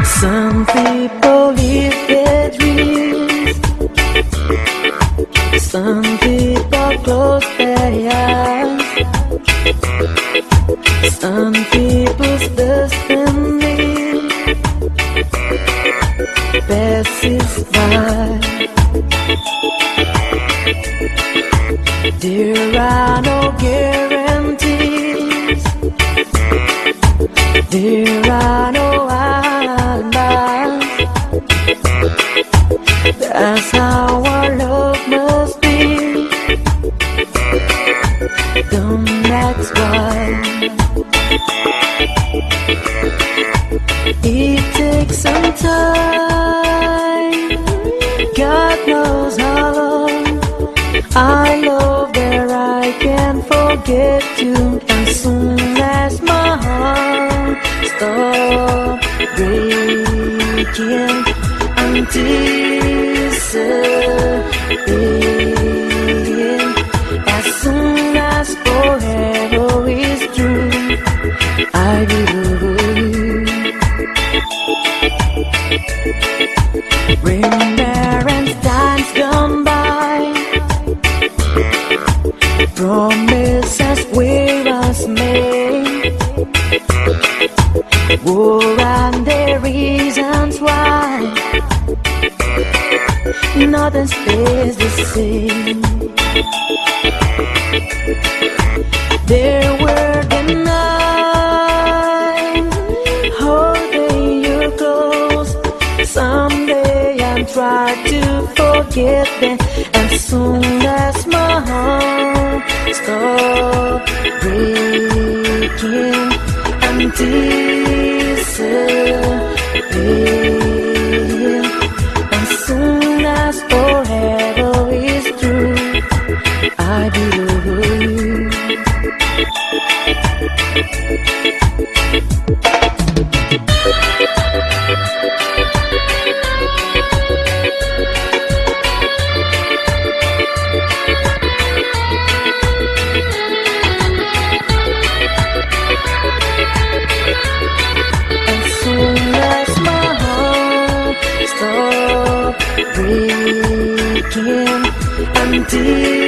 Some people live their dreams. Some people close their eyes. Some people's destiny passes by. There are no guarantees. There are no alibis. That's how our love must be. Don't ask why. It takes some time. God knows how long. I love where I can forget you as soon as my heart stops breaking. Anticipating as soon as forever is through, I believe you. Remembrance times gone by, promises we was made, war and the reasons why. Nothing stays the same. There were the nights holding you close. Someday I'll try to forget them. As soon as my heart stops breaking, anticipating. As soon as forever is through, I believe you. As soon as my heart stops breaking, until